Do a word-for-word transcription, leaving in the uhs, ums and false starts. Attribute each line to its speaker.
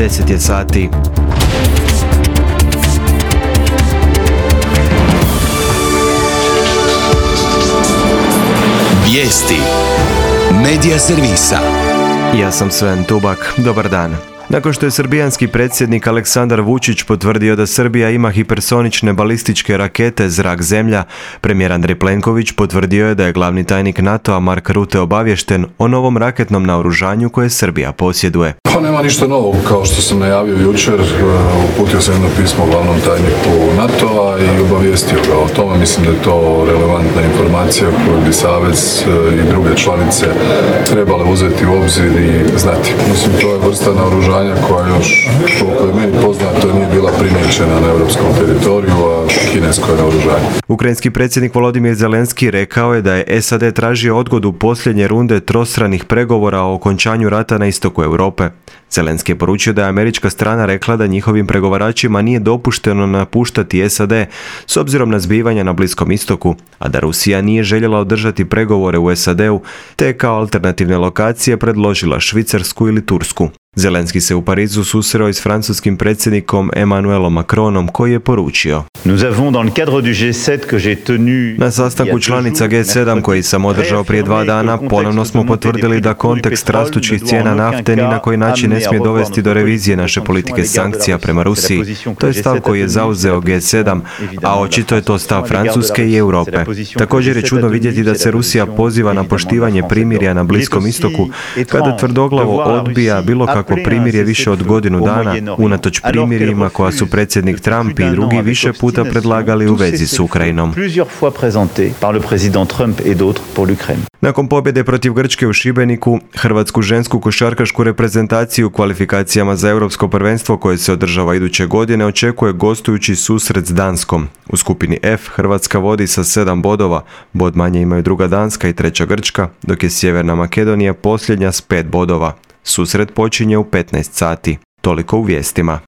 Speaker 1: deset je sati.
Speaker 2: Vijesti Medija servisa.
Speaker 1: Ja sam Sven Tubak. Dobar dan. Nakon što je srbijanski predsjednik Aleksandar Vučić potvrdio da Srbija ima hipersonične balističke rakete zrak-zemlja, premijer Andrej Plenković potvrdio je da je glavni tajnik NATO-a Mark Rutte obaviješten o novom raketnom naoružanju koje Srbija posjeduje.
Speaker 3: Pa nema ništa novog, kao što sam najavio jučer, uputio sam jedno pismo glavnom tajniku NATO-a i obavijestio ga o tome. Mislim da je to relevantna informacija koju bi Savez i druge članice trebale uzeti u obzir i znati. Mislim, to je vrsta naoružanja koja još, koliko je meni poznato, nije bila primijećena na europskom teritoriju, a kinesko je naoružanje.
Speaker 1: Ukrajinski predsjednik Volodimir Zelenski rekao je da je S A D tražio odgodu posljednje runde trostranih pregovora o okončanju rata na istoku Europe. Zelenski je poručio da je američka strana rekla da njihovim pregovaračima nije dopušteno napuštati S A D s obzirom na zbivanja na Bliskom istoku, a da Rusija nije željela održati pregovore u S A D-u, te kao alternativne lokacije predložila Švicarsku ili Tursku. Zelenski se u Parizu susreo i s francuskim predsjednikom Emmanuelom Macronom, koji je poručio: Na sastanku članica G sedam koji sam održao prije dva dana, ponovno smo potvrdili da kontekst rastućih cijena nafte ni na koji način ne smije dovesti do revizije naše politike sankcija prema Rusiji. To je stav koji je zauzeo G sedam, a očito je to stav Francuske i Europe. Također je čudno vidjeti da se Rusija poziva na poštivanje primirja na Bliskom istoku, kada tvrdoglavo odbija bilo kako primirje više od godinu dana, unatoč primirjima koja su predsjednik Trump i drugi više puta predlagali u vezi s Ukrajinom. Nakon pobjede protiv Grčke u Šibeniku, hrvatsku žensku košarkašku reprezentaciju u kvalifikacijama za europsko prvenstvo koje se održava iduće godine očekuje gostujući susret s Danskom. U skupini F Hrvatska vodi sa sedam bodova, bod manje imaju druga Danska i treća Grčka, dok je Sjeverna Makedonija posljednja s pet bodova. Susret počinje u petnaest sati. Toliko u vijestima.